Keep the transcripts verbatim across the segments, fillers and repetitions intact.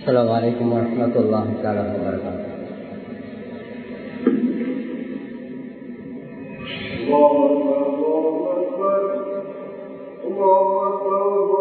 السلام عليكم ورحمة الله تعالى وبركاته. الله أكبر الله أكبر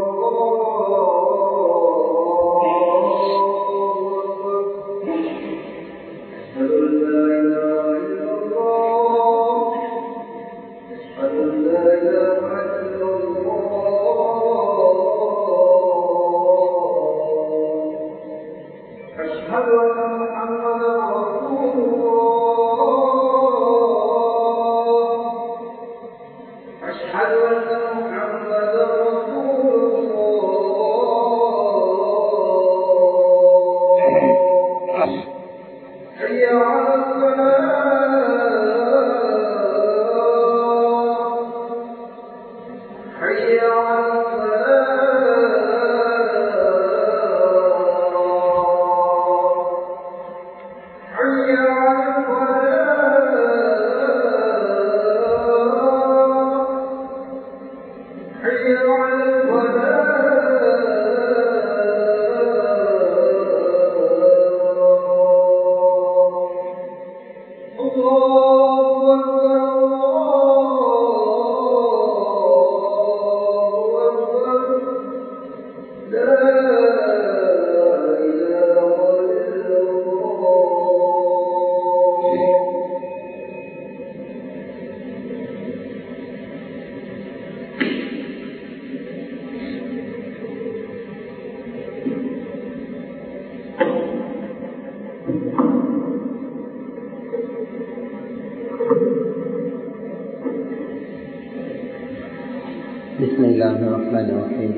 بسم الله الرحمن الرحيم.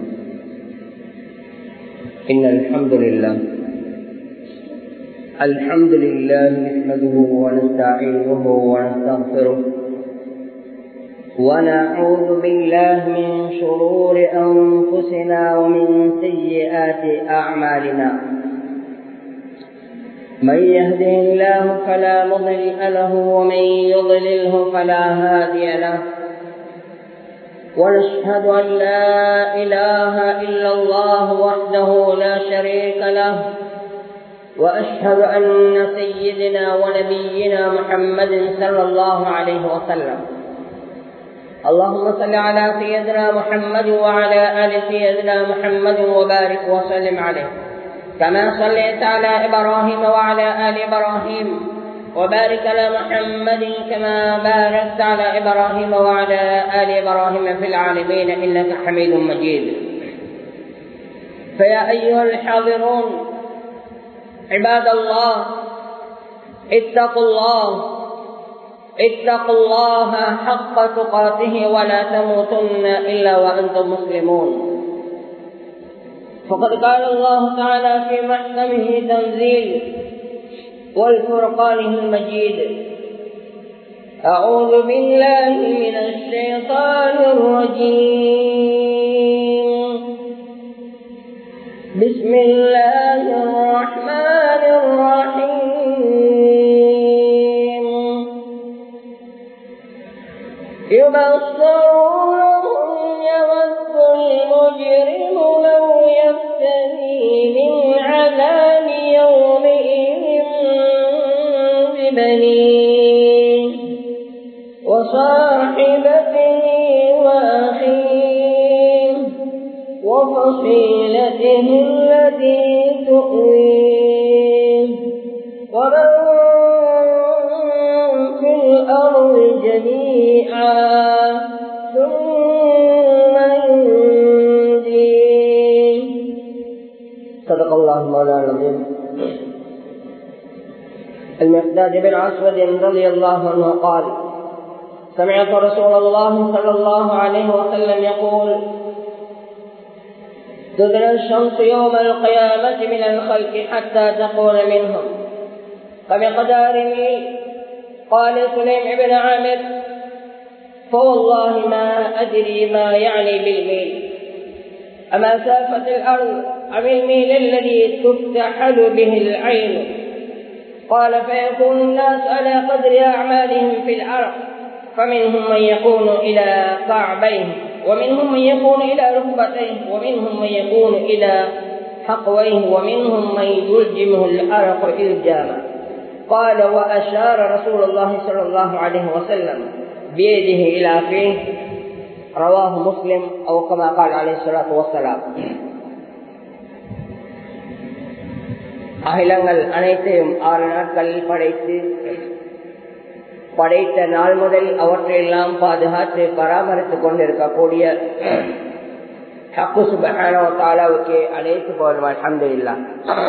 إن الحمد لله الحمد لله نحمده ونستعينه ونستغفره ونعوذ بالله من شرور أنفسنا ومن سيئات أعمالنا. من يهده الله فلا مضل له ومن يضلله فلا هادي له. ونشهد أن لا إله إلا الله وحده لا شريك له، وأشهد أن سيدنا ونبينا محمد صلى الله عليه وسلم. اللهم صل على سيدنا محمد وعلى آل سيدنا محمد وبارك وسلم عليه كما صليت على إبراهيم وعلى آل إبراهيم، وبارك على محمد كما باركت على إبراهيم وعلى آل إبراهيم في العالمين إنك حميد مجيد. فيا أيها الحاضرون عباد الله، اتقوا الله اتقوا الله حق تقاته ولا تموتن إلا وأنتم مسلمون. فقد قال الله تعالى في محكمه تنزيل والفرقانه المجيد: أعوذ بالله من الشيطان الرجيم، بسم الله الرحمن الرحيم. يبصرونهم يود المجرم لو يفتدي من عذاب يومئذ بنيه وصاحبته وأخيه وفصيلته التي تؤويه ومن في الأرض جميعا ثم ينجيه. صدق الله مولانا العظيم. المقداد بن أسود رضي الله عنه قال: سمعت رسول الله صلى الله عليه وسلم يقول: تدنى الشمس يوم القيامة من الخلق حتى تكون منهم فمقدار ميل. قال سليم بن عامر: فوالله ما أدري ما يعني بالميل، أما سافة الأرض أم الميل الذي تفتحل به العين؟ قال: فيكون الناس على قدر أعمالهم في الأرض، فمنهم من يكون إلى كعبيه، ومنهم من يكون إلى ركبتيه، ومنهم من يكون إلى حقويه ومنهم من يلجمه العرق إلجاما. قال وأشار رسول الله صلى الله عليه وسلم بيده إلى فيه. رواه مسلم أو كما قال عليه الصلاة والسلام. அகிலங்கள் அனைத்தையும் ஆறு நாட்களில் படைத்து படைத்த நாள் முதல் அவற்றையெல்லாம் பாதுகாத்து பராமரித்துக் கொண்டிருக்கக்கூடிய ஹக்கு சுப்ஹானஹு வ தஆலாவுக்கு அனைத்து புகழும் அல்ஹம்துலில்லாஹ்.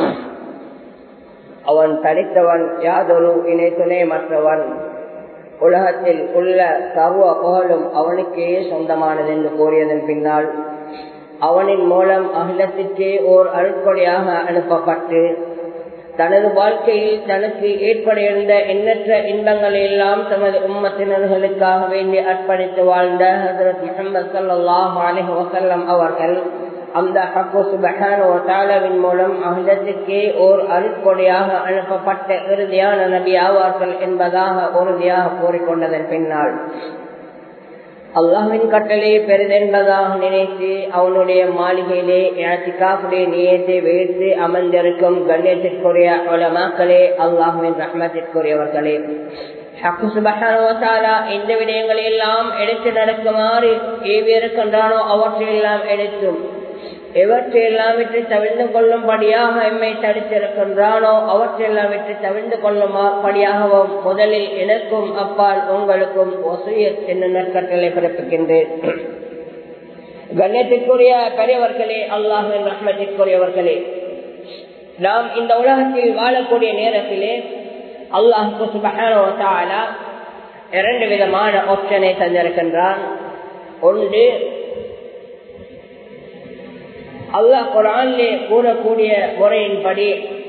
அவன் தனித்தவன், யாதொரு இணை துணை மற்றவன். உலகத்தில் உள்ள சர்வ புகழும் அவனுக்கே சொந்தமானது என்று கூறியதன் பின்னால் அவனின் மூலம் அகிலத்திற்கே ஓர் அருட்கொடையாக அனுப்பப்பட்டு தனது வாழ்க்கையில் தனக்கு ஏற்படுகின்ற எண்ணற்ற இன்பங்களை எல்லாம் தமது உம்மத்தினர்களுக்காக வேண்டி அர்ப்பணித்து வாழ்ந்த ஹஜ்ரத் முஹம்மது ஸல்லல்லாஹு அலைஹி வஸல்லம் அவர்கள் அந்த ஹக்கு சுப்ஹானஹு வ தஆலாவின் மூலம் அகிலத்திற்கே ஓர் அருட்கொடையாக அனுப்பப்பட்ட இறுதியான நபி ஆவார்கள் என்பதாக உறுதியாக கூறிக்கொண்டதன் பின்னால் அல்லாஹ்வின் கட்டளை பெரிதென்பதாக நினைத்து அவனுடைய மாளிகையிலே இஅ்திகாஃபுடைய நியத்தை வைத்து அமர்ந்திருக்கும் கண்ணியத்திற்குரிய உலமாக்களே, அல்லாஹ்வின் ரஹ்மத்திற்குரியவர்களே, ஹக்கு சுப்ஹானஹு வ தஆலா எந்த விடயங்களை எல்லாம் எடுத்து நடக்குமாறு ஏவியிருக்கின்றானோ அவற்றையெல்லாம் எடுத்தும் எவற்றையெல்லாம் விட்டு தவிர்ந்து கொள்ளும்படியாக எம்மை தடுத்திருக்கின்றானோ அவற்றையெல்லாம் விட்டு தவிர்ந்து கொள்ளும்படியாகவும் முதலில் எனக்கும் அப்பால் உங்களுக்கும் வசியத் என்னும் நற்கட்டளை பிறப்பிக்கின்றேன். கண்ணியத்திற்குரிய பெரியவர்களே, அல்லாஹ்வின் ரஹ்மத்திற்குரியவர்களே, நாம் இந்த உலகத்தில் வாழக்கூடிய நேரத்திலே அல்லாஹ் சுப்ஹானஹு வ தஆலா இரண்டு விதமான ஆப்ஷனை தந்திருக்கின்றான். ஒன்று, அல்லாஹ் குர்ஆனிலே கூறக்கூடிய முறையின்படி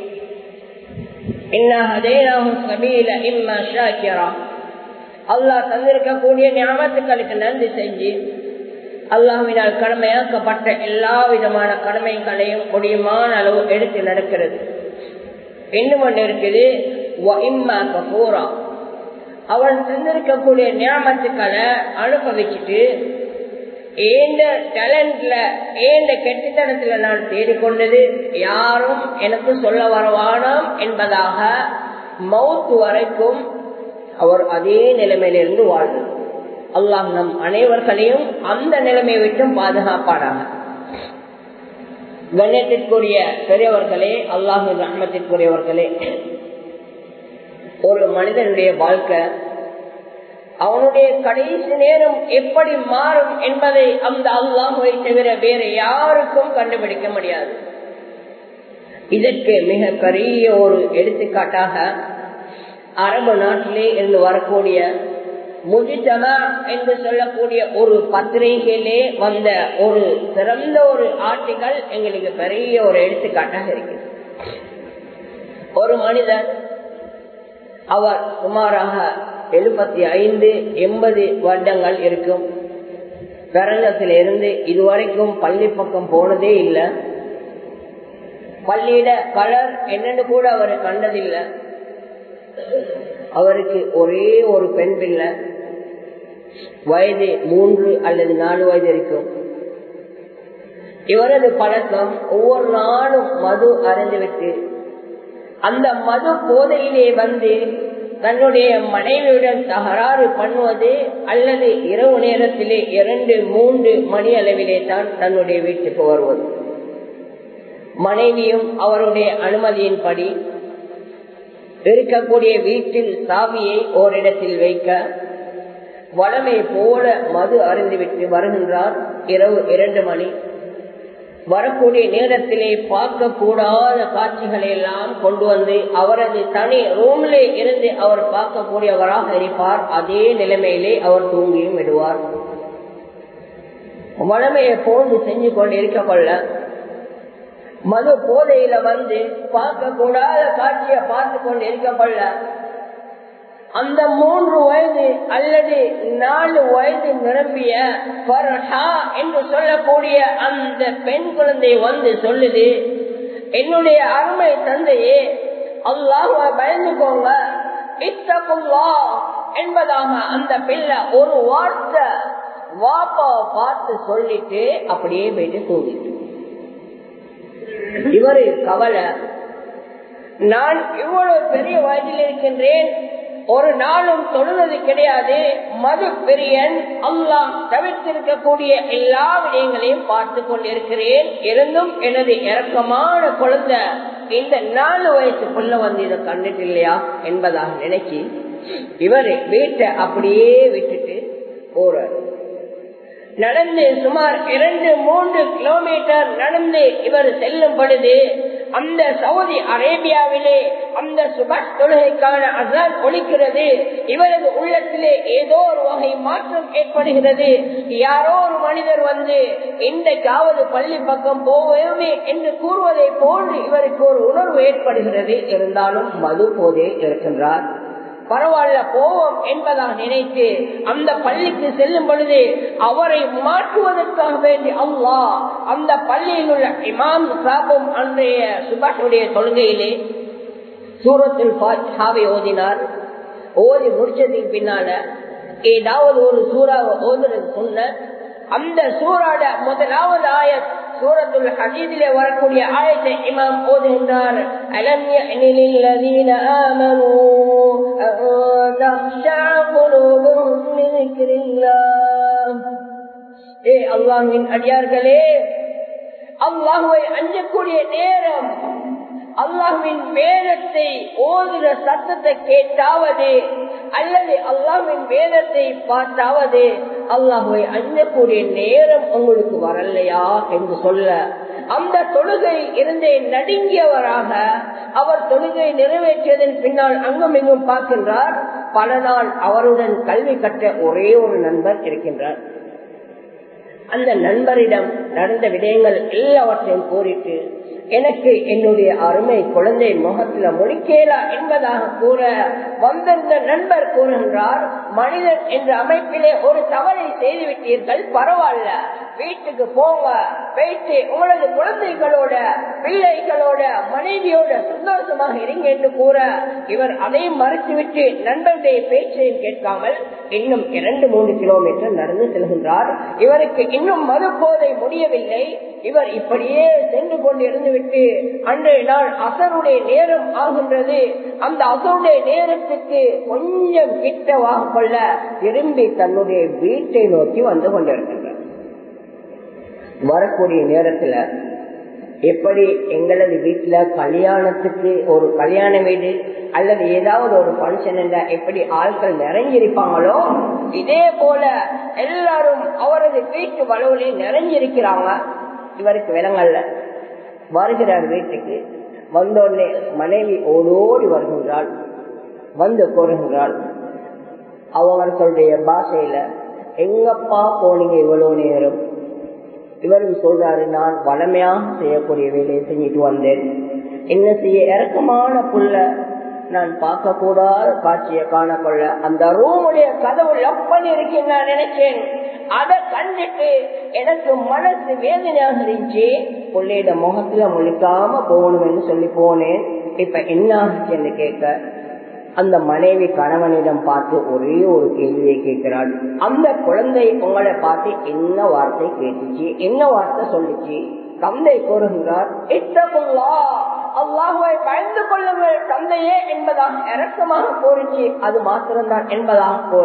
இன்னா ஹதைனாஹு ஸபீல இம்மா ஷாக்கிரா, அல்லாஹ் தந்திருக்கக்கூடிய நிஅமத்துக்களுக்கு நன்றி செஞ்சு அல்லாஹ்வினால் கடமையாக்கப்பட்ட எல்லா விதமான கடமைகளையும் முடியுமான அளவு எடுத்து நடக்கிறது. இன்னும் ஒன்று இருக்குது, வ இம்மா கஃபூரா, அவன் தந்திருக்கக்கூடிய நிஅமத்துக்களை அனுபவிச்சுட்டு ஏண்ட டேலண்ட்ல ஏண்ட கெட்டித்தனத்துல நான் தேடிக்கொண்டது யாரும் எனக்கு சொல்ல வரவானாம் என்பதாக மௌத் வரைக்கும் அவர் அதே நிலைமையிலிருந்து வாழ்ந்தார். அல்லாஹ் நம் அனைவர்களையும் அந்த நிலைமையை விட்டும் பாதுகாப்பானாக. கண்ணியத்திற்குரிய பெரியவர்களே, அல்லாஹ்வின் ரஹ்மத்திற்குரியவர்களே, ஒரு மனிதனுடைய வாழ்க்கை அவனுடைய கடைசி நேரம் எப்படி மாறும் என்பதை அந்த அல்லாஹ்வை தவிர வேற யாருக்கும் கண்டுபிடிக்க முடியாது. இதற்கு மிக பெரிய ஒரு எடுத்துக்காட்டாக அரபு நாட்டிலே இருந்து வரக்கூடிய முஜ்தமா என்று சொல்லக்கூடிய ஒரு பத்திரிகையிலே வந்த ஒரு சிறந்த ஒரு ஆர்டிகல் எங்களுக்கு பெரிய ஒரு எடுத்துக்காட்டாக இருக்கிறது. ஒரு மனிதர், அவர் சுமாராக எழுபத்தி ஐந்து எண்பது வருடங்கள் இருக்கும். பிறந்தத்திலிருந்து இதுவரைக்கும் பள்ளி பக்கம் போனதே இல்லை. பள்ளியிட கலர் என்னன்னு கூட அவர் கண்டதில்லை. அவருக்கு ஒரே ஒரு பெண் பிள்ளை, வயது மூன்று அல்லது நாலு வயது இருக்கும். இவரது பழக்கம் ஒவ்வொரு நாளும் மது அருந்துவிட்டு அந்த மது போதையிலே வந்து தன்னுடைய மனைவியுடன் தகராறு பண்ணுவது அல்லது இரவு நேரத்திலே இரண்டு மூன்று மணி அளவிலே தான் தன்னுடைய வீட்டுக்கு வருவது. மனைவியும் அவருடைய அனுமதியின்படி இருக்கக்கூடிய வீட்டில் சாவியை ஓரிடத்தில் வைக்க வளமை போல மது அருந்துவிட்டு வருகின்றார். இரவு இரண்டு மணி. வரக்கூடிய நேரத்திலே பார்க்க கூடாத காட்சிகளை எல்லாம் கொண்டு வந்து அவரது தனி ரூமிலே இருந்து அவர் பார்க்கக்கூடியவராக இருப்பார். அதே நிலைமையிலே அவர் தூங்கியும் விடுவார். வளமையை போன்று செஞ்சு கொண்டு இருக்க கொள்ள மது போதையில வந்து பார்க்க கூடாத காட்சியை பார்த்து கொண்டு இருக்க கொள்ள அந்த மூன்று வயது அல்லது நாலு வயது நிரம்பிய ஃபர்ஹா என்று சொல்லக்கூடிய அந்த பெண் குழந்தை வந்து சொல்லுது, என்னுடைய அருமை தந்தையே, அல்லாஹ்வை பயந்துக்கோங்க, இத்தகுல்லாஹ் என்பதாக அந்த பிள்ளை ஒரு வார்த்தை வாப்பாவை பார்த்து சொல்லிட்டு அப்படியே போயிட்டு தூங்கிட்டு. இவரு கவலை, நான் இவ்வளவு பெரிய வயதில் இருக்கின்றேன், ஒரு நாளும் தொழுவது கிடையாது, மது பிரியன், அல்லாஹ் தவிர்த்திருக்கக்கூடிய எல்லா விடயங்களையும் பார்த்து கொண்டிருக்கிறேன், இருந்தும் எனது இரக்கமான குழந்தை இந்த நாலு வயசுக்குள்ள வந்து இதை கண்டுட்டு இல்லையா என்பதாக நினைச்சு இவரு வீட்டை அப்படியே விட்டுட்டு போறாரு. நடந்து சுமார் இரண்டு மூன்று கிலோமீட்டர் நடந்து இவர் செல்லும் பொழுது அந்த சவுதி அரேபியாவிலே அந்த சுபஹ் தொழுகைக்கான அஸான் ஒலிக்கிறது. இவரது உள்ளத்திலே ஏதோ ஒரு வகை மாற்றம் ஏற்படுகிறது. யாரோ ஒரு மனிதர் வந்து இன்றைக்காவது பள்ளி பக்கம் போவோமே என்று கூறுவதை போன்று இவருக்கு ஒரு உணர்வு ஏற்படுகிறது. இருந்தாலும் மது போதே இருக்கின்றார். பரவாயில்ல போவோம் என்பதாக நினைத்து அந்த பள்ளிக்கு செல்லும் பொழுது அவரை மாற்றுவதற்காக வேண்டி அல்லாஹ் அந்த பள்ளியில் உள்ள இமாம் சாபும் அன்றைய சுபஹுடைய தொழுகையிலே சூரத்துல் ஃபாத்திஹாவை ஓதினார். ஓதி முடிச்சதுக்கு பின்னால ஏதாவது ஒரு சூறாவை ஓதுறது சொன்ன அந்த சூறாட முதலாவது ஆயத் சூரத்துல் ஹதீதிலே வரக்கூடிய ஆயத்தை இமாம் ஓதுகின்றார். அலம் யஅனி லில்லதீன ஆமனூ அன் தக்ஷா குலூபுஹும் லிذிக்ரில்லாஹ். ஏ அல்லாஹ்வின் அடியார்களே, அல்லாஹ்வை அஞ்சக்கூடிய நேரம், அல்லாஹ்வின் வேதத்தை ஓதுகிற சத்தத்தை கேட்டாவது அல்லது அல்லாஹ்வின் வேதத்தை பார்த்தாவது அல்லாஹ்வை அஞ்சக்கூடிய நேரம் உங்களுக்கு வரலையா என்று சொல்ல அந்த தொழுகை இருந்தே நடுங்கியவராக அவர் தொழுகை நிறைவேற்றியதன் பின்னால் அங்கும் இங்கும் பார்க்கின்றார். பல நாள் அவருடன் கல்வி கற்ற ஒரே ஒரு நண்பர் இருக்கின்றார். அந்த நண்பரிடம் நடந்த விடயங்கள் எல்லாவற்றையும் கூறிட்டு எனக்கு என்னுடைய அருமை குழந்தை முகத்துல முடிக்கலா என்பதாக கூற வந்திருந்த நண்பர் கூறுகின்றார், மனிதன் என்ற அமைப்பிலே ஒரு தவறை செய்துவிட்டீர்கள், பரவாயில்ல, வீட்டுக்கு போங்க, போயிட்டு உங்களது குழந்தைகளோட பிள்ளைகளோட மனைவியோட சந்தோஷமாக இருங்க என்று கூற இவர் அதை மறுத்துவிட்டு நண்பருடைய பேச்சையும் கேட்காமல் இன்னும் இரண்டு மூன்று கிலோமீட்டர் நடந்து செல்கின்றார். இவருக்கு இன்னும் மது போதை முடியவில்லை. இவர் இப்படியே சென்று கொண்டு இருந்து விட்டு அன்றைய நாள் அசருடைய நேரம் ஆகின்றது. அந்த அசருடைய நேரத்துக்கு கொஞ்சம் கிட்டவாக கொள்ள திரும்பி தன்னுடைய வீட்டை நோக்கி வந்து கொண்டிருக்கின்றார். வரக்கூடிய நேரத்துல எப்படி எங்களது வீட்டுல கல்யாணத்துக்கு ஒரு கல்யாண வீடு அல்லது ஏதாவது ஒரு பங்கன் என்ற எப்படி ஆட்கள் நிறைஞ்சிருப்பாங்களோ இதே போல எல்லாரும் அவரது வீட்டு வளவுல நிறைஞ்சிருக்கிறாங்க. இவருக்கு விலங்கல்ல. வருகிறார் வீட்டுக்கு. வந்தோடனே மனைவி ஓடோடி வருகின்றாள், வந்து கூறுகின்றாள் அவர்களுடைய பாஷையில, எங்கப்பா போனீங்க இவ்வளவு நேரம்? இவரும் சொல்றாரு, நான் வளமையாக செய்யக்கூடிய வேலையை செஞ்சுட்டு வந்தேன். என்ன செய்ய, இறக்கமான புள்ள, நான் பார்க்க கூடாத காட்சியை காணக்கொள்ள அந்த ரூமுடைய கதவு லாக் பண்ணி இருக்கேன் நான் நினைச்சேன். அதை கண்டுட்டு எனக்கு மனசு வேதனையாக இருந்துச்சு. பிள்ளையோட முகத்துல முழிக்காம போகணும் என்று சொல்லி போனேன். இப்ப என்ன ஆச்சு என்று கேட்க அந்த மனைவி கணவனிடம் பார்த்து ஒரே ஒரு கேள்வியை கேட்கிறாள். அந்த குழந்தை உங்களை பார்த்து என்ன வார்த்தை கேட்டுச்சு, என்ன வார்த்தை சொல்லிச்சு? தந்தை கூறுகின்றார், இத்தகுல்லா, அல்லாஹ்வை பயந்து கொள்ளுங்கள் தந்தையே என்பதாக இரக்கமாக கூறிச்சு. அது மாத்திரம்தான் என்பதாக கூற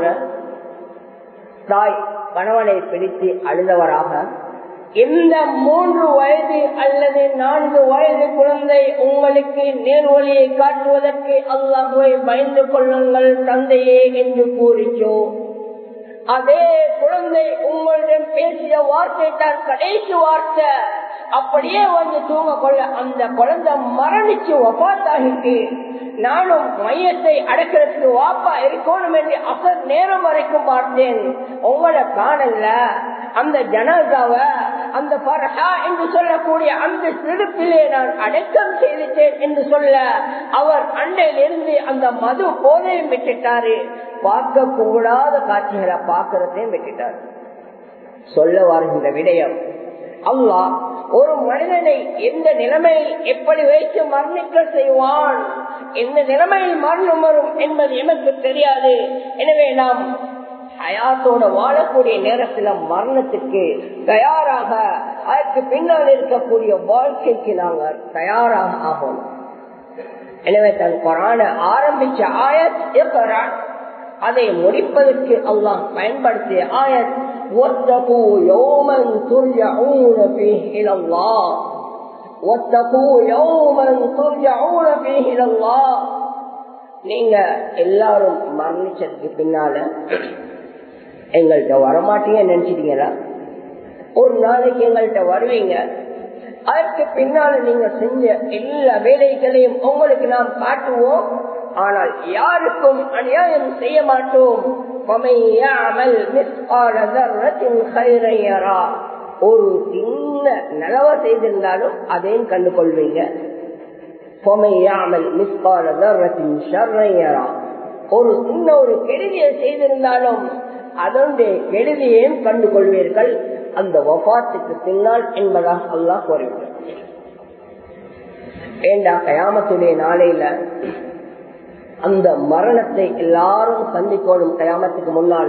தாய் கணவனை பிடித்து அழுதவராக, இந்த மூன்று வயது அல்லது நான்கு வயது குழந்தை உங்களுக்கு நேர்வழியை காட்டுவதற்கு அல்லாஹ்வை பயந்து கொள்ளுங்கள் தந்தையே என்று கூறிச்சோ, அதே குழந்தை உங்களிடம் பேசிய வார்த்தை தான் கடைசி வார்த்தை. அப்படியே வந்து தூங்க கொள்ள அந்த குழந்தை மரணிச்சு வபாத்தாகிட்டு நானும் மையத்தை அடக்கிறதுக்கு வாப்பா இருக்கணும் என்று அசர் நேரம் வரைக்கும் பார்த்தேன். உங்களை காணல. அந்த ஜனாசாவை அந்த பரஹா என்று சொல்லக்கூடிய அந்த சிறுப்பிலே நான் அடக்கம் செய்துட்டேன் என்று சொல்ல அவர் அண்டையிலிருந்து அந்த மது போதையும் விட்டுட்டாரு. பார்க்க கூடாத காட்சிகளை பார்க்கறதையும் விட்டுட்டார். சொல்ல வருகின்ற விடயம், அல்லாஹ் ஒரு மனிதனை எந்த நிலைமையில் எப்படி வைத்து மரணிக்க செய்வான், எந்த நிலைமையில் மரணம் வரும் என்பது எமக்கு தெரியாது. எனவே நாம் ஹயாத்தோட வாழக்கூடிய நேரத்துல மரணத்துக்கு தயாராக அதற்கு பின்னால் இருக்கக்கூடிய வாழ்க்கைக்கு நாங்கள் தயாராக ஆகணும். எனவே தன் குர்ஆனை ஆரம்பிச்ச ஆயத் இக்ரா, அதை முடிப்பதற்கு அல்லாஹ் பயன்படுத்திய ஆயத் வத்தகு யௌமன் துர்ஜஊன ஃபீஹி இலல்லாஹ், வத்தகு யௌமன் துர்ஜஊன ஃபீஹி இலல்லாஹ். நீங்க எல்லாரும் மரணிச்சதுக்கு பின்னால எங்கள்கிட்ட வரமாட்டீங்க நினைச்சிட்டீங்களா? ஒரு நாளைக்கு எங்கள்கிட்ட வருவீங்க. அதற்கு பின்னால நீங்க செஞ்ச எல்லா வேலைகளையும் உங்களுக்கு நாம் காட்டுவோம். ஆனால் யாருக்கும் அநியாயம் செய்ய மாட்டோம். ஒரு சின்ன நலவ செய்திருந்தாலும் அதையும் கண்டு கொள்வீங்க. ஒரு சின்ன ஒரு கெடுதியை செய்திருந்தாலும் அதனுடைய கெடுதியையும் கண்டு கொள்வீர்கள் அந்த வஃபாத்துக்கு பின்னால் என்பதாக அல்லாஹ் கூறிவிட்டார். ஏண்டா கயாமத்துடைய நாளையில அந்த மரணத்தை எல்லாரும் சந்திக்கணும். கயாமத்துக்கு முன்னால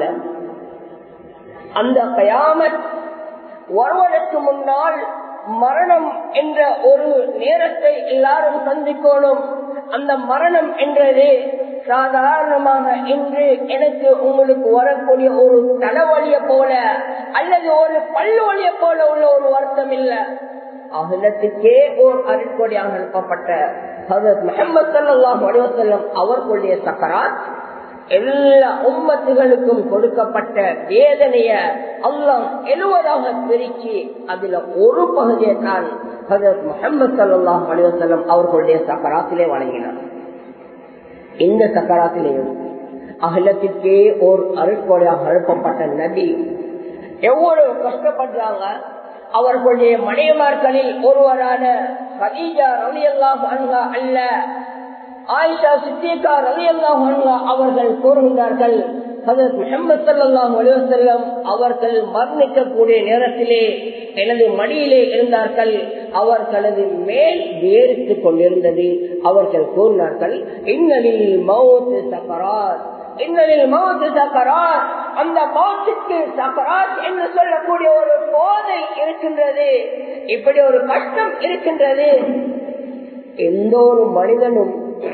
அந்த கயாமத் வருவதற்கு முன்னால் மரணம் என்ற ஒரு நேரத்தை எல்லாரும் சந்திக்கணும். அந்த மரணம் என்றது சாதாரணமாக இன்று எனக்கு உங்களுக்கு வரக்கூடிய ஒரு தலைவலிய போல அல்லது ஒரு பல்லு வலிய போல உள்ள ஒரு வருத்தம் இல்ல. அகிலத்துக்கே ஓர் அருட்கொடையாக அனுப்பப்பட்ட ஹஜ்ரத் முஹம்மது ஸல்லல்லாஹு அலைஹி வஸல்லம் அவர்களுடைய சக்கராத் எல்லா உம்மத்துகளுக்கும் கொடுக்கப்பட்ட வேதனைய அல்லாஹ் எழுவதாக பிரிச்சு அதுல ஒரு பகுதியை தான் ஹஜ்ரத் முஹம்மது ஸல்லல்லாஹு அலைஹி வஸல்லம் அவர்களுடைய சக்கராத்திலே வழங்கினார். இந்த சக்கராத்திலேயும் அகிலத்திற்கே ஓர் அருட்கொடையாக அனுப்பப்பட்ட நபி எவ்வளவு கஷ்டப்படுறாங்க. அவர்களுடைய மனைவிமார்களில் ஒருவரான கதீஜா ரலியல்லாஹு அன்ஹா அல்ல, ஆயிஷா சித்திகா ரலியல்லாஹு அன்ஹா அவர்கள் கூறுகின்றார்கள், ஹஜ்ரத் முஹம்மது ஸல்லல்லாஹு அலைஹி வஸல்லம் அவர்கள் மரணிக்கக்கூடிய நேரத்திலே எனது மடியிலே இருந்தார்கள். அவர்களது மேல் வேர்த்துக் கொண்டிருந்தது. அவர்கள் கூறினார்கள், இன்னலில் மௌத் சக்கராத், இன்னலில் மௌத் சக்கராத், அந்த மௌத்துக்கு சக்கராத் என்று சொல்லக்கூடிய ஒரு போதை இருக்கின்றது, இப்படி ஒரு கஷ்டம் இருக்கின்றது. எந்த ஒரு மனிதனும்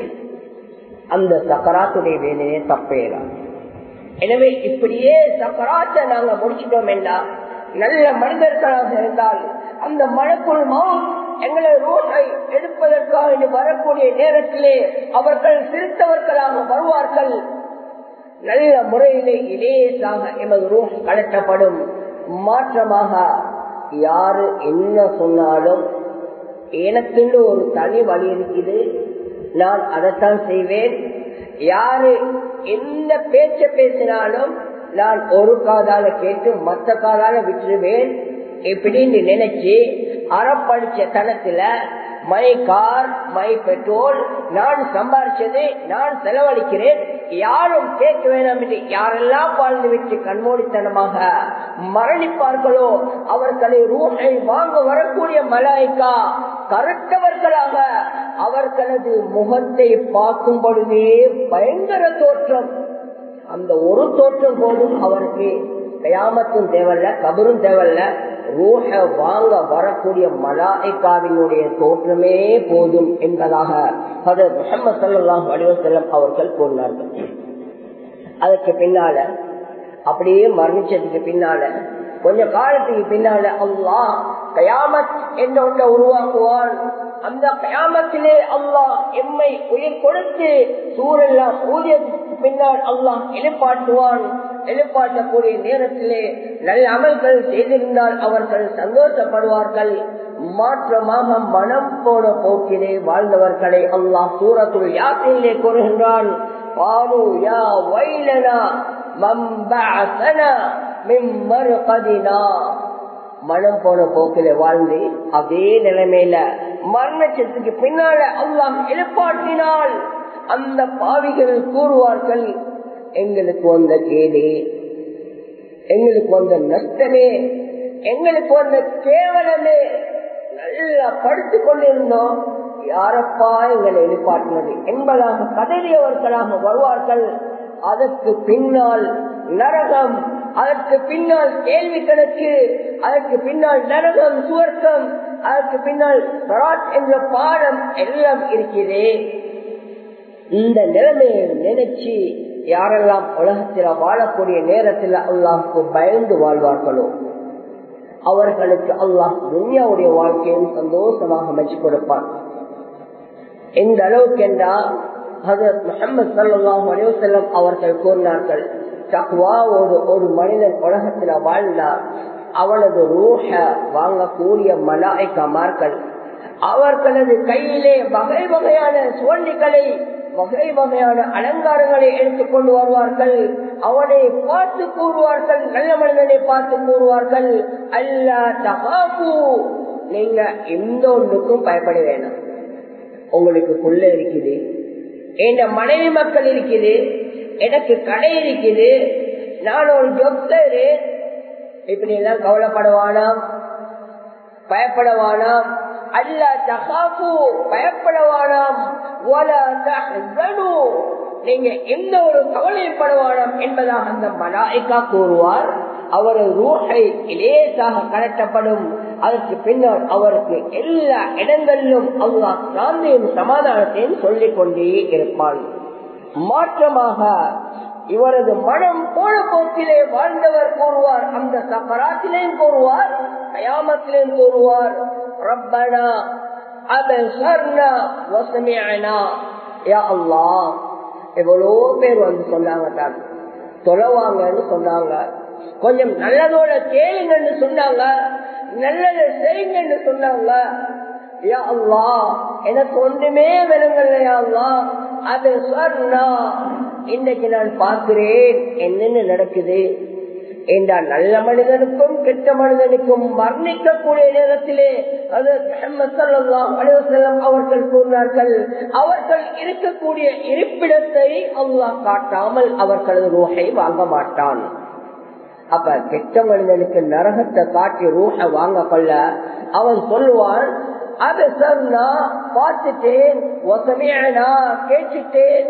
அந்த சக்கராத்துடைய வேலையை தப்பேறான். எனவே இப்படியே சக்கராத்தை நாங்க முடிச்சிட்டோம் என்றா நல்ல மனிதர்களாக இருந்தால் அந்த மலக்குள் மௌத் எங்களை ரூஹை எடுப்பதற்காக வரக்கூடிய நேரத்திலே அவர்கள் சிரித்தவர்களாக வருவார்கள். நல்ல முறையிலே இலேசாக எமது ரூஹ் கலட்டப்படும். மாற்றமாக யாரு என்ன சொன்னாலும் எனக்கு ஒரு தனி வழி இருக்குது, நான் அதைத்தான் செய்வேன். யாரு என்ன பேச்ச பேசினாலும் நான் ஒரு காதால கேட்டு மற்ற காதால விட்டுருவேன் இப்படின்னு நினைச்சு அறப்படிச்ச தனத்துல மை கார் மை பெட்ரோல் நான் சம்பாதிச்சது நான் செலவழிக்கிறேன், யாரும் கேட்க வேண்டாம் என்று யாரெல்லாம் வாழ்ந்து விட்டு கண்மூடித்தனமாக மரணிப்பார்களோ அவர்களை ரூஹை வாங்க வரக்கூடிய மலாய்க்கா கருத்தவர்களாக அவர்களது முகத்தை பார்க்கும் பொழுதே பயங்கர தோற்றம். அந்த ஒரு தோற்றம் போதும் அவருக்கு கயாமத்தும் தேவல்ல, கபரும் தேவல்ல, ரூஹ வாங்க வரக்கூடிய மலாய்க்காவினுடைய தோற்றமே போதும் என்பதாக ஹஜ்ரத் முஹம்மது ஸல்லல்லாஹு அலைஹி வஸல்லம் அவர்கள் கூறினார்கள். அதுக்கு பின்னால அப்படியே மரணிச்சதுக்கு பின்னால கொஞ்ச காலத்துக்கு பின்னால அல்லாஹ் கயாமத் என்ற ஒன்றை உருவாக்குவான். அந்த கயாமத்திலே அல்லாஹ் எம்மை உயிர் கொடுத்து சூரெல்லாம் ஊதியத்துக்கு பின்னால் அல்லாஹ் எழுப்பாட்டுவான். எழுப்பாட்டக்கூடிய நேரத்திலே நல்ல அமல்கள் செய்திருந்தால் அவர்கள் சந்தோஷப்படுவார்கள். மாற்றமாக மனம் போன போக்கிலே வாழ்ந்தவர்களை அல்லாஹ் சூரத்துல் யாசீனிலே கூறுகின்றான், قالوا يا ويلنا من بعثنا من مرقدنا. மனம் போன போக்கில வாழ்ந்து அதே நிலைமையில மரணத்துக்கு பின்னால அல்லாஹ் எழுப்பாட்டினால் அந்த பாவிகள் கூறுவார்கள், எங்களுக்கு வந்த கேடு, எங்களுக்கு வந்த நஷ்டமே, எங்களுக்கு வந்த கேவலமே, நல்லா படுத்துக் கொண்டிருந்தோம், யாரப்பா எங்களை எழுப்பாட்டினது என்பதாக கதறியவர்களாக வருவார்கள். அதற்கு பின்னால் நரகம், அதற்கு பின்னால் கேள்வி கணக்கு, அதற்கு பின்னால் நரகம் சுவர்க்கம், அதற்கு பின்னால் சராத் என்ற பாடம் எல்லாம் இருக்கிறதே. இந்த நிலைமையை நினைச்சு யாரெல்லாம் உலகத்தில் வாழக்கூடிய நேரத்தில் அல்லாஹ்வுக்கு பயந்து வாழ்வார்களோ அவர்களுக்கு அல்லாஹ் துன்யாவுடைய வாழ்க்கையும் சந்தோஷமாக அமைச்சு கொடுப்பான். எந்த அளவுக்கு என்றால் ஹஜ்ரத் முஹம்மது ஸல்லல்லாஹு அலைஹி வஸல்லம் அவர்கள் கூறினார்கள், தக்வாவோடு ஒரு மனிதன் உலகத்தில் வாழ்ந்தார், அவனது ரூஹ வாங்கக்கூடிய மலாயிகமார்கள் அவர்களது கையிலே வகை வகையான சுவண்டிகளை வகை வகையான அலங்காரங்களை எடுத்துக்கொண்டு வருவார்கள். அவனை பார்த்து கூறுவார்கள், நல்ல மனிதனை பார்த்து கூறுவார்கள், அல்லா தகாபு, நீங்க எந்த ஒன்றுக்கும் பயப்பட வேண்டாம். உங்களுக்கு புள்ள இருக்குது, என் மனைவி மக்கள் இருக்குது, எனக்கு கடை இருக்குது, நான் ஒரு ஜொப்தர், இப்படி எல்லாம் கவலைப்படவானாம், பயப்படவானாம். அல்லா தகாபு, பயப்படவானாம். நீங்க எந்த ஒரு கவலைப்படவானாம் என்பதாக அந்த மலாயிகா கூறுவார். அவரது ரூஹை இலேசாக கலட்டப்படும். அதற்கு பின்னர் அவருக்கு எல்லா இடங்களிலும் அல்லாஹ் சாந்தியும் சமாதானத்தையும் சொல்லிக் கொண்டே இருப்பான். மாற்றமாக இவரது மனம் போன போக்கிலே வாழ்ந்தவர் கூறுவார், அந்த சக்கராத்திலேயும் கூறுவார், கயாமத்திலேயும் கூறுவார், ரப்பனா அபஸர்னா வஸமிஅனா. யா அல்லாஹ், எவ்வளோ பேர் வந்து சொன்னாங்க, தான் தொலைவாங்கன்னு சொன்னாங்க, கொஞ்சம் நல்லதோட கேளுங்கன்னு சொன்னாங்க, நல்லதை செய்யுங்கன்னு சொன்னாங்க. யா அல்லாஹ், எனக்கு ஒன்றுமே விளங்கல. யா அல்லாஹ், அது சொன்னா இன்னைக்கு நான் பார்க்கிறேன் என்னென்ன நடக்குது என்றால் நல்ல மனிதனுக்கும் கெட்ட மனிதனுக்கும் வர்ணிக்கக்கூடிய நேரத்திலே முஹம்மது ஸல்லல்லாஹு அலைஹி வஸல்லம் அவர்கள் கூறினார்கள், அவர்கள் இருக்கக்கூடிய இருப்பிடத்தை அல்லாஹ் காட்டாமல் அவர்களது ரூஹை வாங்க மாட்டான். அப்ப கெட்ட மனிதனுக்கு நரகத்தை காட்டி ரூஹ வாங்க கொள்ள அவன் சொல்லுவான், அது சொன்னா பார்த்துட்டேன், கேட்டுட்டேன்,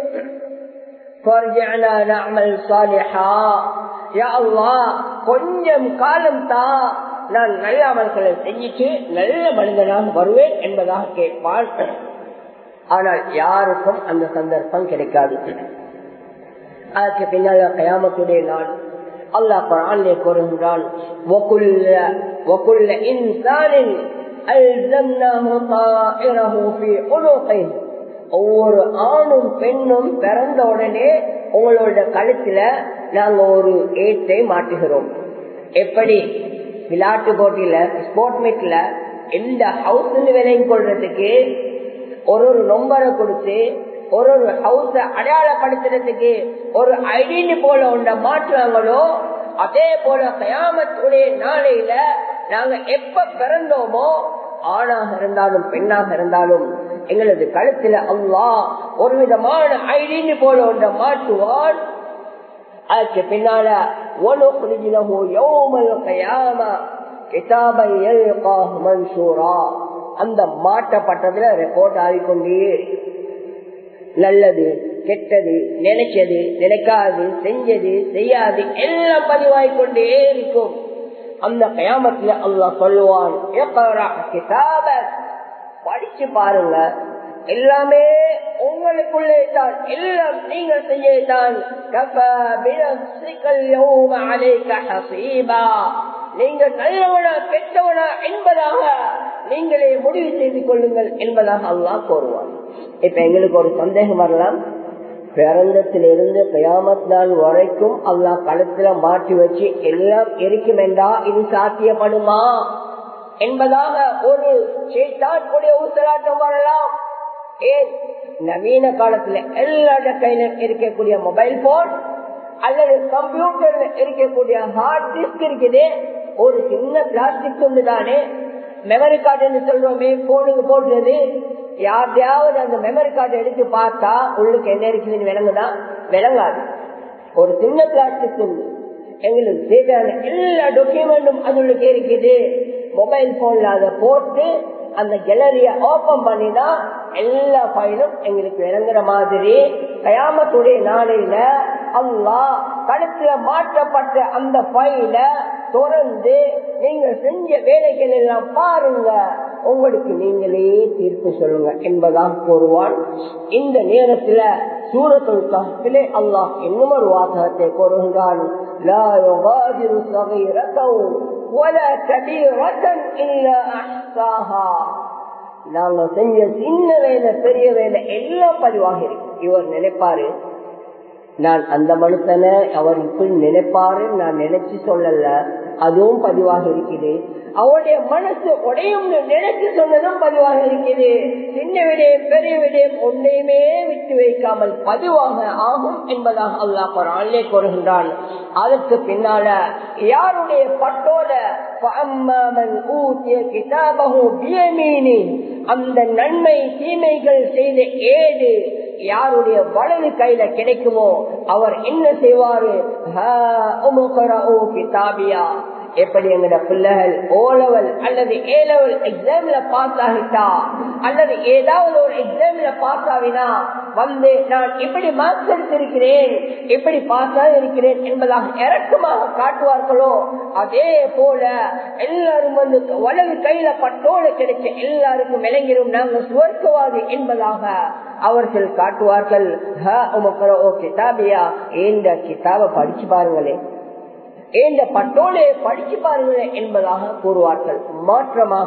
கொஞ்சம் காலம் தான், நான் நல்ல அமல்களை செஞ்சிட்டு நல்ல மனிதனாக வருவேன் என்பதாக கேட்பான். ஆனால் யாருக்கும் அந்த சந்தர்ப்பம் கிடைக்காது. அதற்கு பின்னால் கயாமத்துடைய நாள் அல்லாஹ் குர்ஆனிலே கூறுகின்றான், வகுல்ல இன்சானின் அல்ஸம்னாஹு தாயிரஹு ஃபீ உனுகிஹி. ஒவ்வொரு ஆணும் பெண்ணும் பிறந்த உடனே உங்களோட கழுத்துல நாங்க ஒரு ஏற்றை மாட்டுகிறோம். எப்படி விளையாட்டு போட்டியில ஸ்போர்ட் மீட்ல எந்த ஹவுஸ் விலையும் கொள்றதுக்கு ஒரு ஒரு நம்பரை கொடுத்து ஒரு ஒரு ஹவுஸ அடையாளப்படுத்துறதுக்கு ஒரு ஐடென்டி போல ஒன்றை மாற்றுவாங்களோ, அதே போல கயாமத்துடைய நாளையில நாங்க எப்ப பிறந்தோமோ, ஆணாக இருந்தாலும் பெண்ணாக இருந்தாலும் எங்களது கழுத்துல அல்லாஹ் ஒரு விதமான ஐடென்டி போல ஒன்றை மாற்றுவான். அதுக்கு பின்னால அந்த மாற்றப்பட்டதுல ரெக்கார்ட் ஆகிக்கொண்டே நல்லது கெட்டது, நினைச்சது நினைக்காது, செஞ்சது செய்யாது எல்லாம் பதிவாய்கொண்டே இருக்கும். அந்த கயாமத்துல அல்லாஹ் சொல்லுவான், படிச்சு பாருங்க, எல்லாமே உங்களுக்குள்ளே தான், எல்லாம் நீங்கள் செய்யத்தான். நீங்கள் நல்லவனா கெட்டவனா என்பதாக நீங்களே முடிவு செய்து கொள்ளுங்கள் என்பதாக அல்லாஹ் கூறுவான். இப்ப எங்களுக்கு ஒரு சந்தேகம் வரலாம், பிறந்தத்திலிருந்து கயாமத் நாள் வரைக்கும் அல்லாஹ் கழுத்துல மாற்றி வச்சு எல்லாம் இருக்கும் என்றா இது சாத்தியப்படுமா என்பதாக ஒரு சேத்தாட்களுடைய ஊசலாட்டம் வரலாம். ஏன் நவீன காலத்துல எல்லா கையில இருக்கக்கூடிய மொபைல் போன் அல்லது கம்ப்யூட்டர்ல இருக்கக்கூடிய ஹார்ட் டிஸ்க் இருக்குது, ஒரு சின்ன பிளாஸ்டிக் துண்டு தானே மெமரி கார்டு என்று சொல்றோமே போனுக்கு போடுறது. யாரையாவது அந்த மெமரி கார்டு எடுத்து பார்த்தா உள்ளுக்கு என்ன இருக்குதுன்னு விளங்குதான்? விளங்காது. ஒரு சின்ன பிளாஸ்டிக் துண்டு எங்களுக்கு தேவையான எல்லா டாக்குமெண்டும் அதுக்கு இருக்குது. மொபைல் போன்ல அதை போட்டு அந்த கேலரிய ஓபன் பண்ணினா எல்லா ஃபைலும் எங்களுக்கு விளங்குற மாதிரி கயாமத்துடைய நாளையில அல்லாஹ் கழுத்துல மாற்றப்பட்ட அந்த ஃபைல தொடர்ந்து நீங்க செஞ்ச வேலைகள் எல்லாம் பாருங்க, உங்களுக்கு நீங்களே தீர்ப்பு சொல்லுங்க என்பதாக கூறுவான். இந்த நேரத்துல சூரத்துல் கஹ்ஃபிலே அல்லாஹ் இன்னும் ஒரு வாசகத்தை கூறுகின்றான். லா யுகாதிரு ஸகீரத்தன் வலா கபீரத்தன் இல்லா அஹ்ஸாஹா. நாங்க செஞ்ச சின்ன வேலை பெரிய வேலை எல்லாம் பதிவாக இருக்கு. இவர் நினைப்பாரு, நான் அந்த மனுஷனை அவர் இப்படி நினைப்பாரு, நான் நினைச்சு சொல்லல, அதுவும் பதிவாக இருக்குது. அவருடைய மனசு உடையும் நினைச்சு சொன்னதும் பதிவாக இருக்குது. சின்ன விடயம் பெரிய விடயம் ஒன்றையுமே விட்டு வைக்காமல் பதிவாக ஆகும் என்பதாக அல்லாஹ் குர்ஆனிலே கூறுகின்றான். அதற்கு பின்னால யாருடைய பட்டோல அந்த நன்மை தீமைகள் செய்த ஏடு யாருடைய வலது கையில கிடைக்குமோ அவர் என்ன செய்வாரு? எப்படி எங்கட பிள்ளைகள் ஓ லெவல் அல்லது ஏ லெவல் எக்ஸாம்ல பாஸ் ஆகிட்டா அல்லது ஏதாவது ஒரு எக்ஸாம்ல பாஸ் ஆகினா வந்து நான் இப்படி மார்க்ஸ் எடுத்திருக்கிறேன், இப்படி பாஸ் ஆகிருக்கிறேன் என்பதாக இறக்கமாக காட்டுவார்களோ அதே போல எல்லாரும் வந்து வலது கையில பட்டோடு கிடைக்க எல்லாருக்கும் விளங்கிடும் நாங்கள் சுவர்க்கவாதி என்பதாக அவர்கள் காட்டுவார்கள். கிதாபியா இந்த கிதாபை படிச்சு பாருங்களே, இந்த பட்டோலை படிச்சு பாருங்களே என்பதாக கூறுவார்கள். மாற்றமாக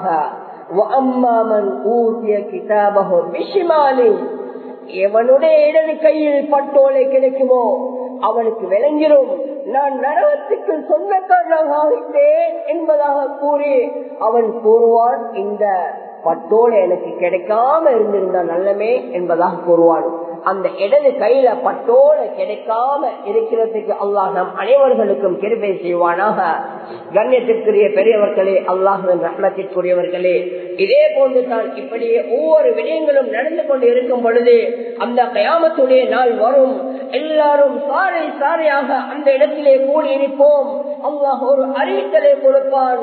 எவனுடைய இடது கையில் பட்டோலை கிடைக்குமோ அவனுக்கு விளங்கிடும் நான் நரகத்துக்கு சொந்தக்காரனாக ஆகிட்டேன் என்பதாக கூறி அவன் கூறுவான், இந்த பட்டோலை எனக்கு கிடைக்காம இருந்திருந்தா நல்லமே என்பதாக கூறுவான். அந்த இடது கையில பட்டோல கிடைக்காம இருக்கிறதுக்கு அல்லாஹ் நம் அனைவர்களுக்கும் கிருபை செய்வானாக. கண்ணியத்திற்குரிய பெரியவர்களே, அல்லாஹ்வின் ரஹ்மத்திற்குரியவர்களே, இதே போன்று தான் இப்படியே ஒவ்வொரு விடயங்களும் நடந்து கொண்டு இருக்கும் பொழுது அந்த கயாமத்துடைய நாள் வரும். எல்லாரும் சாரை சாரையாக அந்த இடத்திலே கூடி இருப்போம். அல்லாஹ் ஒரு அறிவித்தலை கொடுப்பான்.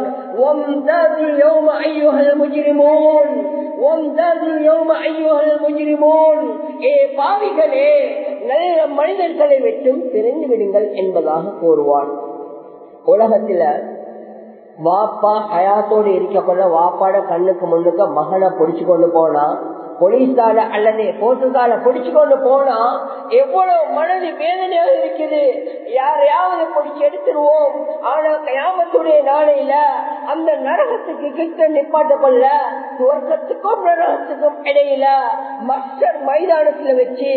பாவிகளே, நல்ல மனிதர்களை விட்டும் தெரிந்து விடுங்கள் என்பதாக கூறுவான். உலகத்துல வாப்பா ஹயாத்தோடு இருக்க கொள்ள வாப்பாட கண்ணுக்கு முன்னுக்க மகனை பொடிச்சு கொண்டு போனா, போலீஸால அல்லது போலீஸால பிடிச்சு கொண்டு போனா எவ்வளவு மனது வேதனையாக இருக்குது. யாரையாவது பிடிச்சு எடுத்துருவோம். ஆனா கயாமத்துடைய நாளையில அந்த நரகத்துக்கு கிட்ட நிப்பாட்ட கொள்ள சுவர்க்கத்துக்கும் நரகத்துக்கும் இடையில மஸ்டர் மைதானத்துல வச்சு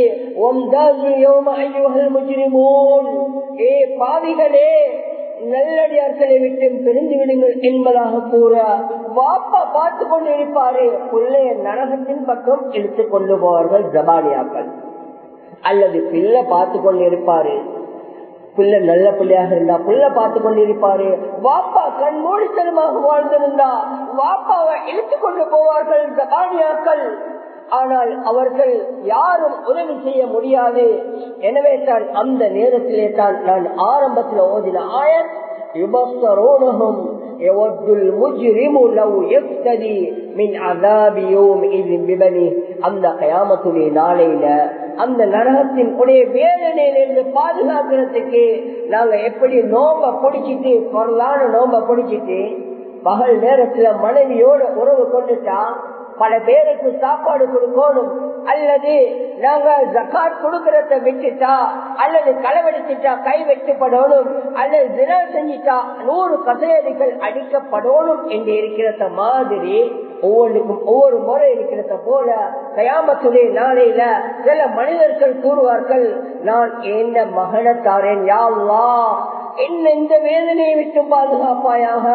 ஏ பாவிகளே, நல்லடியார்களை விட்டு பிரிந்து விடுங்கள் என்பதாக கூற வாப்பா பார்த்து கொண்டு இருப்பாரு. பிள்ளைய நரகத்தின் பக்கம் எடுத்துக் கொண்டு போவார்கள் ஜபாலியாக்கள். அல்லது பிள்ளை பார்த்து கொண்டு இருப்பாரு, பிள்ளை நல்ல பிள்ளையாக இருந்தா பிள்ளை பார்த்து கொண்டு இருப்பாரு. வாப்பா கண் மூடித்தனமாக வாழ்ந்திருந்தா வாப்பாவை இழுத்துக் கொண்டு போவார்கள் ஜபாலியாக்கள். ஆனால் அவர்கள் யாரும் உதவி செய்ய முடியாது. எனவே தான் அந்த நேரத்திலே தான் நான் ஆரம்பத்தில் ஓதின ஆயத் யுபஸ்ஸரூனஹும் யவத்துல் முஜ்ரிமு லவ் யஃப்ததி மின் அஸாபி யௌமிஇذ பிபனி. அந்த கயாமத்துடைய நாளையில அந்த நரகத்தின் உடைய வேதனையிலிருந்து பாதுகாக்கிறதுக்கு நாங்க எப்படி நோம்ப பிடிச்சிட்டு பொருளான நோம்ப பிடிச்சிட்டு பகல் நேரத்துல மனைவியோட உறவு கொண்டுட்டா பல பேருக்கு சாப்பாடு கொடுக்கணும், அல்லது நாங்க ஜகாத் கொடுக்கறத விட்டுட்டா அல்லது களவெடுத்துட்டா கை வெட்டப்படணும், அல்லது தினா செஞ்சிட்டா நூறு கசையடிகள் அடிக்கப்படணும் என்று இருக்கிறத மாதிரி ஒவ்வொன்றுக்கும் ஒவ்வொரு முறை இருக்கிறத போல கயாமத்துடைய நாளையில சில மனிதர்கள் கூறுவார்கள், நான் என்ன மகனை தாரேன் யா அல்லாஹ், என்ன இந்த வேதனையை விட்டு பாதுகாப்பாயாக.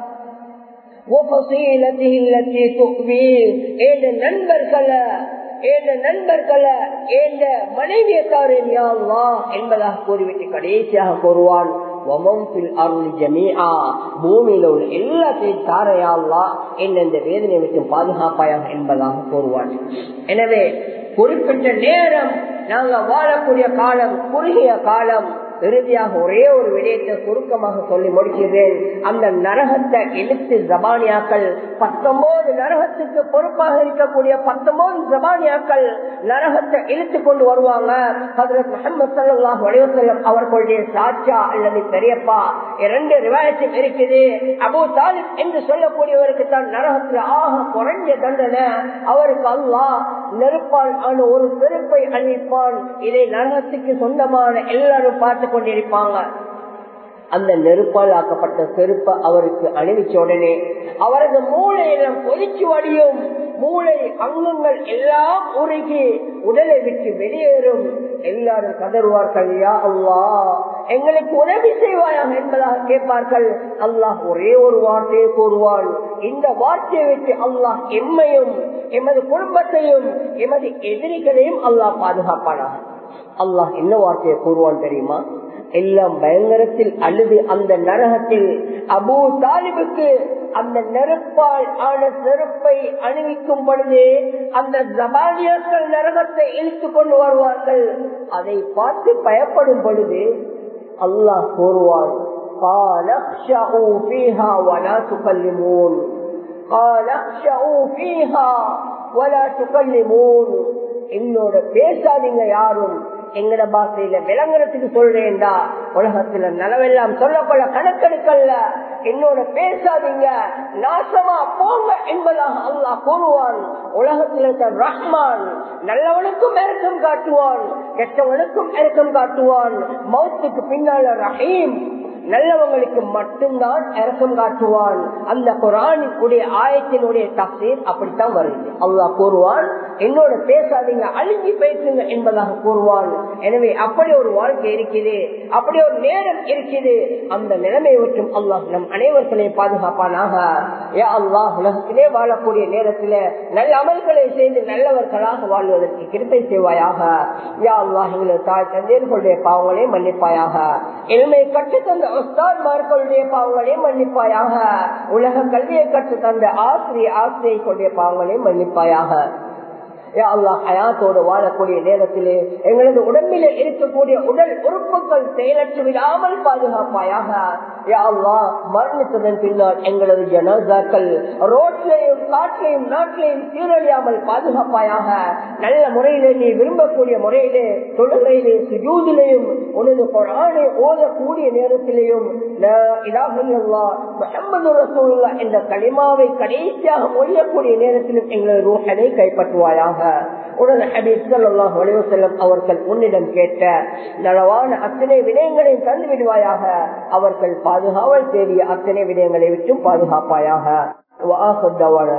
நண்பர்களை நண்பர்களை மனைவியக்காரன் என்பதாக கூறிவிட்டு கடைசியாக கூறுவான், பூமியில உள்ள எல்லாத்தையும் தாரையாள்லா என்ன வேதனை விட்டு பாதுகாப்பாயாக என்பதாக கூறுவான். எனவே குறிப்பிட்ட நேரம் நாங்கள் வாழக்கூடிய காலம் குறுகிய காலம். இறுதியாக ஒரே ஒரு விடயத்தை சுருக்கமாக சொல்லி முடிக்கிறேன். அந்த நரகத்தை இழுத்து ஜபானியாக்கள் பத்தொன்பது நரகத்துக்கு பொறுப்பாக இருக்கக்கூடிய பத்தொன்பது ஜபானியாக்கள் நரகத்தை இழுத்து கொண்டு வருவாங்க. ஹஜ்ரத் முஹம்மது ஸல்லல்லாஹு அலைஹி வஸல்லம் அவர்களுடைய சாச்சா அல்லது பெரியப்பா இரண்டு ரிவாயத்தும் இருக்குது. அபூ தாலிப் என்று சொல்லக்கூடியவருக்கு தான் நரகத்தில் ஆக குறைஞ்ச தண்டனை. அவருக்கு அல்லாஹ் நெருப்பால் ஆன ஒரு செருப்பை அணிவிப்பான். இதை நரகத்துக்கு சொந்தமான எல்லாரும் பார்த்து கொண்டிருப்பாங்க. அந்த நெருப்பால் ஆக்கப்பட்ட செருப்பை அவருக்கு அணிவிச்ச உடனே அவரது மூளையெல்லாம் கொதிச்சு வடியும். மூளை அங்கங்கள் எல்லாம் உருகி உடலை விட்டு வெளியேறும். எல்லாரும் கதறுவார்கள், யா அல்லாஹ் எங்களுக்கு உதவி செய்வாயாக என்பதாக கேட்பார்கள். அல்லாஹ் ஒரே ஒரு வார்த்தையை கூறுவான். இந்த வார்த்தையை விட்டு அல்லாஹ் எம்மையும் எமது குடும்பத்தையும் எமது எதிரிகளையும் அல்லாஹ் பாதுகாப்பானாக. அல்லாஹ் என்ன வார்த்தையை கூறுவான் தெரியுமா? எல்லாம் பயங்கரத்தில் அழுது அந்த நரகத்தில் அபூ தாலிபுக்கு அந்த நெருப்பால் ஆன செருப்பை அணிவிக்கும் பொழுது அந்த ஜபானியர்கள் நரகத்தை இழுத்து கொண்டு வருவார்கள். அதை பார்த்து பயப்படும் பொழுது அல்லாஹ் கூறுவான், என்னோட பேசாதீங்க யாரும். எங்கட பாசையில விளங்குறதுக்கு சொல்றேன்டா, உலகத்துல நலவெல்லாம் சொல்லப்பட கணக்கெடுக்கல்ல, என்னோட பேசாதீங்க, நாசமா போங்க என்பதாக அல்லாஹ் கூறுவான். உலகத்துல ரஹ்மான் நல்லவனுக்கும் இறக்கம் காட்டுவான், கெட்டவனுக்கும் இறக்கம் காட்டுவான். மௌத்துக்கு பின்னால ரஹீம் நல்லவங்களுக்கு மட்டும்தான் இறக்கம் காட்டுவான். அந்த குர்ஆனுடைய ஆயத்தினுடைய தஃசீர் அப்படித்தான் வருது. அல்லாஹ் கூறுவான், என்னோட பேசாதீங்க, அழிஞ்சி பேசுங்க என்பதாக கூறுவான். எனவே அப்படி ஒரு வாழ்க்கை இருக்குது, அப்படி ஒரு நேரம் இருக்குது. அந்த நிலைமையை விட்டும் அல்லாஹ் நம் அனைவர்களையும் பாதுகாப்பானாக. யா அல்லாஹ் உலகத்திலே வாழக்கூடிய நேரத்தில் நல்ல அமல்களை செய்து நல்லவர்களாக வாழ்வதற்கு கிருபை செய்வாயாக. யா அல்லாஹ் எங்களுடைய தாய் தந்தையர்களுடைய பாவங்களையும் மன்னிப்பாயாக. எளிமை கற்று தந்த உஸ்தாத்மார்களுடைய பாவங்களையும் மன்னிப்பாயாக. உலக கல்வியை கற்று தந்த ஆசிரிய ஆசிரியர்களுடைய பாவங்களையும் மன்னிப்பாயாக. யா அல்லாஹ் ஹயாத்தோடு வாழக்கூடிய நேரத்திலே எங்களது உடம்பிலே இருக்கக்கூடிய உடல் உறுப்புகள் செயலற்று விடாமல் பாதுகாப்பாயாக. யா அல்லாஹ் மரணித்ததன் பின்னால் எங்களது ஜனாசாக்கள் ரோட்லையும் காட்டிலையும் நாட்டிலையும் சீரழியாமல் பாதுகாப்பாயாக. நல்ல முறையிலே நீ விரும்பக்கூடிய முறையிலே தொழுகையிலே சுஜூதிலையும் உனது குர்ஆனை ஓதக்கூடிய நேரத்திலேயும் லா இலாஹ இல்லல்லாஹ் முஹம்மது ரசூலுல்லாஹ் என்ற கலிமாவை கடைசியாக மொழியக்கூடிய நேரத்திலும் எங்களது ரூஹனை கைப்பற்றுவாயாக. உடனே ஹபீப் ஸல்லல்லாஹு அலைஹி வஸல்லம் அவர்கள் உன்னிடம் கேட்ட நலவான அத்தனை விடயங்களையும் தந்து விடுவாயாக. அவர்கள் பாதுகாவல் தேடிய அத்தனை விடயங்களை விட்டும் பாதுகாப்பாயாக.